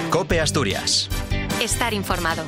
COPE Asturias. Estar informado.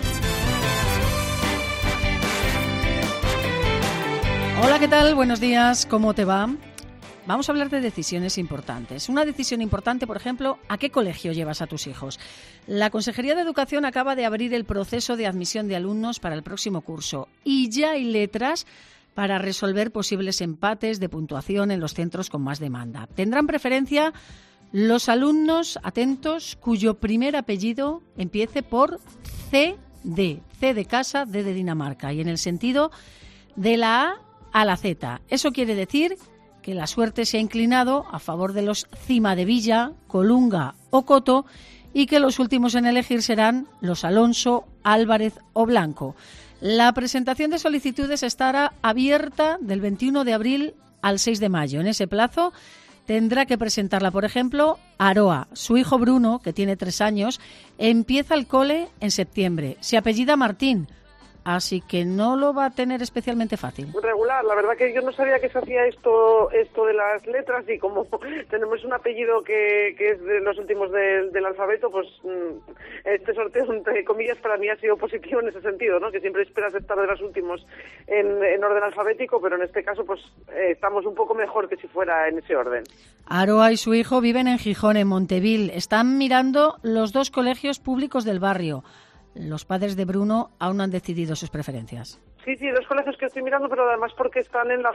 Hola, ¿qué tal? Buenos días, ¿cómo te va? Vamos a hablar de decisiones importantes. Una decisión importante, por ejemplo, ¿a qué colegio llevas a tus hijos? La Consejería de Educación acaba de abrir el proceso de admisión de alumnos para el próximo curso y ya hay letras para resolver posibles empates de puntuación en los centros con más demanda. Tendrán preferencia los alumnos, atentos, cuyo primer apellido empiece por C de casa, D de Dinamarca, y en el sentido de la A la Z. Eso quiere decir que la suerte se ha inclinado a favor de los Cimadevilla, Colunga o Coto y que los últimos en elegir serán los Alonso, Álvarez o Blanco. La presentación de solicitudes estará abierta del 21 de abril al 6 de mayo. En ese plazo tendrá que presentarla, por ejemplo, Aroa. Su hijo Bruno, que tiene 3 años, empieza el cole en septiembre. Se apellida Martín, así que no lo va a tener especialmente fácil. Regular, la verdad que yo no sabía que se hacía esto de las letras, y como tenemos un apellido que es de los últimos del alfabeto, pues este sorteo, entre comillas, para mí ha sido positivo en ese sentido, ¿no? Que siempre esperas estar de los últimos en orden alfabético, pero en este caso pues estamos un poco mejor que si fuera en ese orden. Aroa y su hijo viven en Gijón, en Montevil. Están mirando los 2 colegios públicos del barrio. Los padres de Bruno aún no han decidido sus preferencias. Sí, 2 colegios que estoy mirando, pero además porque están en la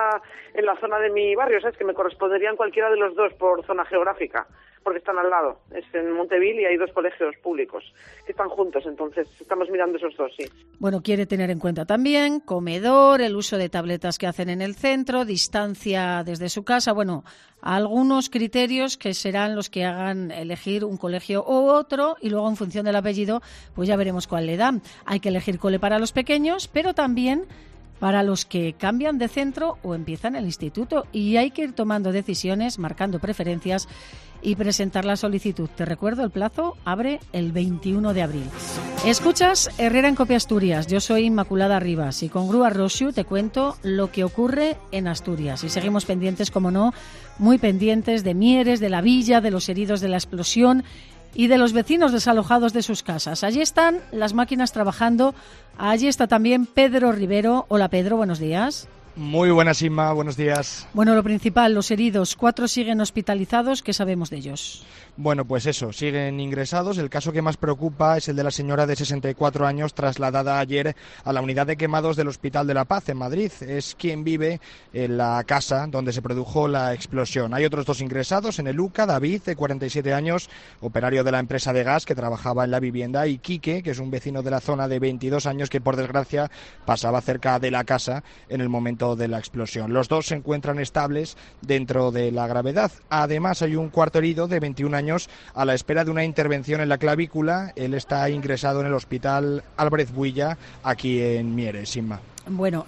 zona de mi barrio, ¿sabes? Que me corresponderían cualquiera de los 2 por zona geográfica, porque están al lado. Es en Montevil y hay 2 colegios públicos que están juntos, entonces estamos mirando esos 2, sí. Bueno, quiere tener en cuenta también comedor, el uso de tabletas que hacen en el centro, distancia desde su casa, bueno, algunos criterios que serán los que hagan elegir un colegio u otro, y luego en función del apellido pues ya veremos cuál le dan. Hay que elegir cole para los pequeños, pero también para los que cambian de centro o empiezan el instituto, y hay que ir tomando decisiones, marcando preferencias y presentar la solicitud. Te recuerdo, el plazo abre el 21 de abril. Escuchas Herrera en COPE Asturias. Yo soy Inmaculada Rivas y con Grúa Roshu te cuento lo que ocurre en Asturias. Y seguimos pendientes, como no, muy pendientes de Mieres, de la villa, de los heridos de la explosión y de los vecinos desalojados de sus casas. Allí están las máquinas trabajando. Allí está también Pedro Rivero. Hola, Pedro, buenos días. Muy buenas, Inma, buenos días. Bueno, lo principal, los heridos, 4 siguen hospitalizados. ¿Qué sabemos de ellos? Bueno, pues eso, siguen ingresados. El caso que más preocupa es el de la señora de 64 años trasladada ayer a la unidad de quemados del Hospital de la Paz en Madrid. Es quien vive en la casa donde se produjo la explosión. Hay otros 2 ingresados en el UCA, David, de 47 años, operario de la empresa de gas que trabajaba en la vivienda, y Quique, que es un vecino de la zona de 22 años que por desgracia pasaba cerca de la casa en el momento de la explosión. Los 2 se encuentran estables dentro de la gravedad. Además, hay un cuarto herido de 21 años a la espera de una intervención en la clavícula. Él está ingresado en el Hospital Álvarez Builla, aquí en Mieres, Inma. Bueno,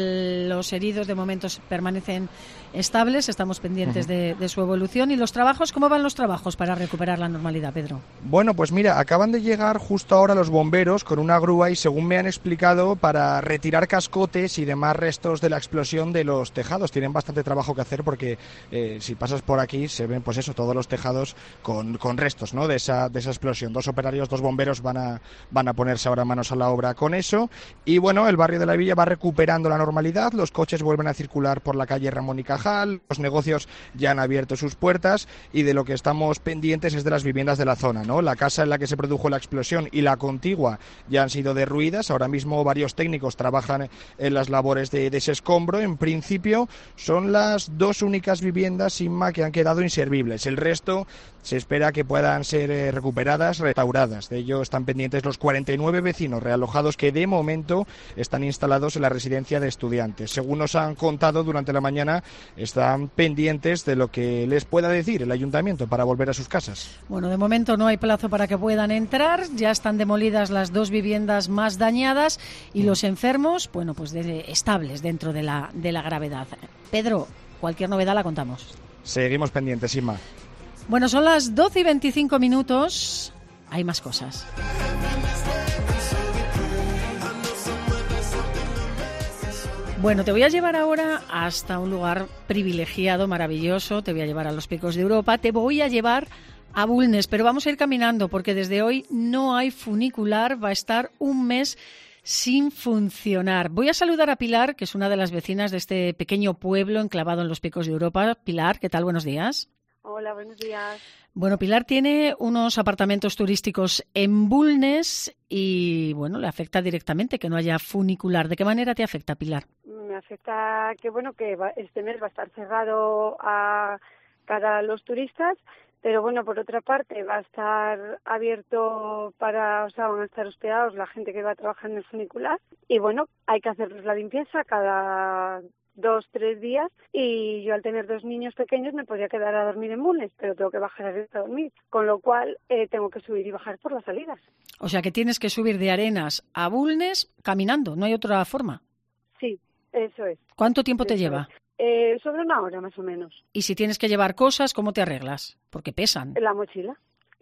los heridos de momento permanecen estables, estamos pendientes de su evolución. ¿Y los trabajos? ¿Cómo van los trabajos para recuperar la normalidad, Pedro? Bueno, pues mira, acaban de llegar justo ahora los bomberos con una grúa y, según me han explicado, para retirar cascotes y demás restos de la explosión de los tejados. Tienen bastante trabajo que hacer porque si pasas por aquí se ven, pues eso, todos los tejados con restos, ¿no?, de esa explosión. 2 operarios, 2 bomberos van a ponerse ahora manos a la obra con eso. Y bueno, el barrio de la Villa va recuperando la normalidad, los coches vuelven a circular por la calle Ramón y Cajal, los negocios ya han abierto sus puertas, y de lo que estamos pendientes es de las viviendas de la zona, ¿no? La casa en la que se produjo la explosión y la contigua ya han sido derruidas. Ahora mismo varios técnicos trabajan en las labores de ese escombro. En principio son las 2 únicas viviendas, Inma, que han quedado inservibles. El resto se espera que puedan ser recuperadas, restauradas. De ello están pendientes los 49 vecinos realojados que de momento están instalados en la residencia de estudiantes. Según nos han contado durante la mañana, están pendientes de lo que les pueda decir el ayuntamiento para volver a sus casas. Bueno, de momento no hay plazo para que puedan entrar. Ya están demolidas las 2 viviendas más dañadas y los enfermos, bueno, pues estables dentro de la gravedad. Pedro, cualquier novedad la contamos. Seguimos pendientes, Inma. Bueno, son las 12:25. Hay más cosas. Bueno, te voy a llevar ahora hasta un lugar privilegiado, maravilloso. Te voy a llevar a los Picos de Europa. Te voy a llevar a Bulnes, pero vamos a ir caminando porque desde hoy no hay funicular. Va a estar un mes sin funcionar. Voy a saludar a Pilar, que es una de las vecinas de este pequeño pueblo enclavado en los Picos de Europa. Pilar, ¿qué tal? Buenos días. Hola, buenos días. Bueno, Pilar tiene unos apartamentos turísticos en Bulnes y, bueno, le afecta directamente que no haya funicular. ¿De qué manera te afecta, Pilar? Me afecta que, este mes va a estar cerrado para los turistas, pero, bueno, por otra parte va a estar abierto van a estar hospedados la gente que va a trabajar en el funicular y, bueno, hay que hacerles la limpieza cada 2-3 días y yo al tener 2 niños pequeños me podría quedar a dormir en Bulnes, pero tengo que bajar a dormir, con lo cual tengo que subir y bajar por las salidas. O sea que tienes que subir de Arenas a Bulnes caminando, no hay otra forma. Sí, eso es. ¿Cuánto tiempo te lleva? Sobre 1 hora más o menos. Y si tienes que llevar cosas, ¿cómo te arreglas? Porque pesan. La mochila.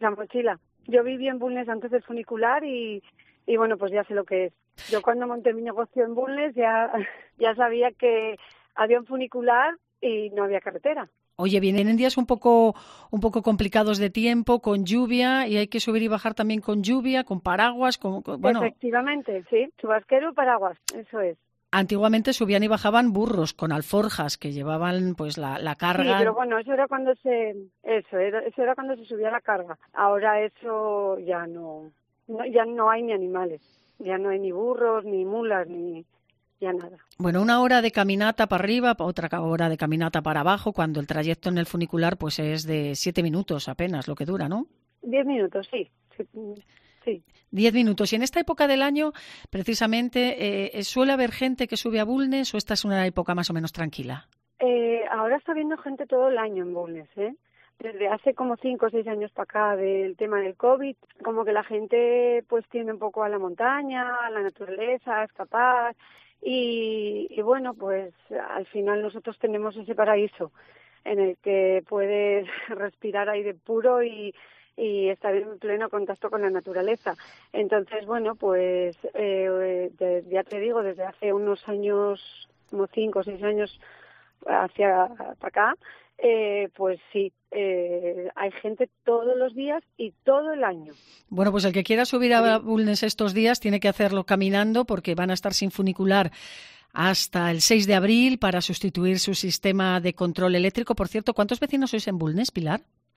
Yo viví en Bulnes antes del funicular y bueno, pues ya sé lo que es. Yo cuando monté mi negocio en Bulnes ya sabía que había un funicular y no había carretera. Oye, vienen días un poco complicados de tiempo, con lluvia, y hay que subir y bajar también con lluvia, con paraguas, bueno. Efectivamente, sí, chubasquero, paraguas, eso es. Antiguamente subían y bajaban burros con alforjas que llevaban pues la carga. Sí, pero bueno, eso era cuando se subía la carga. Ahora eso ya no hay ni animales. Ya no hay ni burros, ni mulas, ni ya nada. Bueno, 1 hora de caminata para arriba, otra hora de caminata para abajo, cuando el trayecto en el funicular pues es de 7 minutos apenas lo que dura, ¿no? 10 minutos, sí. 10 minutos. Y en esta época del año, precisamente, ¿suele haber gente que sube a Bulnes o esta es una época más o menos tranquila? Ahora está habiendo gente todo el año en Bulnes, ¿eh? Desde hace como 5 o 6 años para acá del tema del COVID, como que la gente pues tiende un poco a la montaña, a la naturaleza, a escapar y bueno, pues al final nosotros tenemos ese paraíso en el que puedes respirar aire puro y estar en pleno contacto con la naturaleza. Entonces, bueno, pues ya te digo, desde hace unos años, como 5 o 6 años para acá, pues sí, hay gente todos los días y todo el año. Bueno, pues el que quiera subir a Bulnes estos días tiene que hacerlo caminando porque van a estar sin funicular hasta el 6 de abril para sustituir su sistema de control eléctrico. Por cierto, ¿cuántos vecinos sois en Bulnes, Pilar?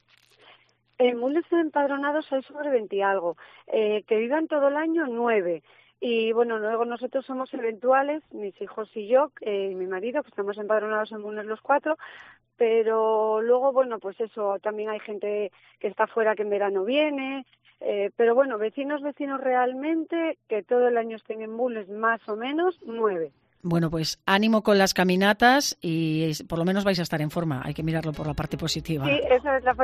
En Bulnes empadronados hay sobre 20 y algo. Que vivan todo el año, 9. Y bueno, luego nosotros somos eventuales, mis hijos y yo, y mi marido, que estamos empadronados en Bulnes los 4, pero luego, bueno, pues eso, también hay gente que está fuera que en verano viene, pero bueno, vecinos realmente, que todo el año estén en Bulnes más o menos, 9. Bueno, pues ánimo con las caminatas y por lo menos vais a estar en forma. Hay que mirarlo por la parte positiva. Sí, esa es la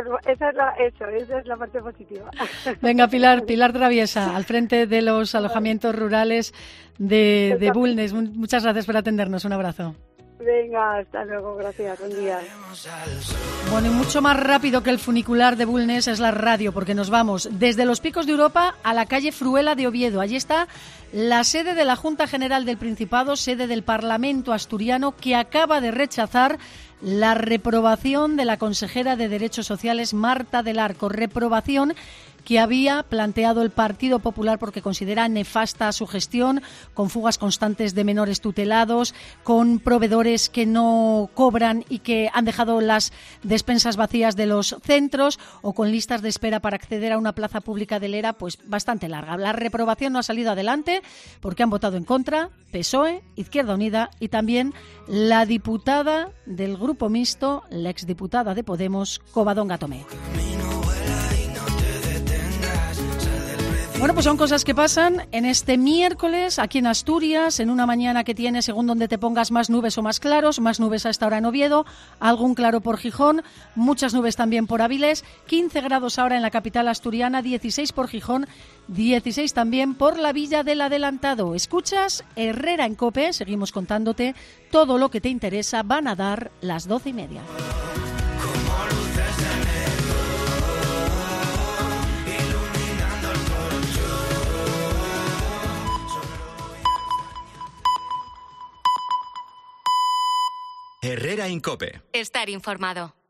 parte positiva. Venga, Pilar Traviesa, al frente de los alojamientos rurales de Bulnes. Muchas gracias por atendernos. Un abrazo. Venga, hasta luego, gracias, buen día. Bueno, y mucho más rápido que el funicular de Bulnes es la radio, porque nos vamos desde los Picos de Europa a la calle Fruela de Oviedo. Allí está la sede de la Junta General del Principado, sede del Parlamento asturiano, que acaba de rechazar la reprobación de la consejera de Derechos Sociales, Marta del Arco. Reprobación que había planteado el Partido Popular porque considera nefasta su gestión, con fugas constantes de menores tutelados, con proveedores que no cobran y que han dejado las despensas vacías de los centros, o con listas de espera para acceder a una plaza pública del ERA pues bastante larga. La reprobación no ha salido adelante porque han votado en contra PSOE, Izquierda Unida y también la diputada del Grupo Mixto, la exdiputada de Podemos, Covadonga Tomé. Bueno, pues son cosas que pasan en este miércoles aquí en Asturias, en una mañana que tiene, según donde te pongas, más nubes o más claros, más nubes a esta hora en Oviedo, algún claro por Gijón, muchas nubes también por Avilés, 15 grados ahora en la capital asturiana, 16 por Gijón, 16 también por la Villa del Adelantado. Escuchas Herrera en COPE, seguimos contándote todo lo que te interesa, van a dar las 12:30. Herrera en COPE. Estar informado.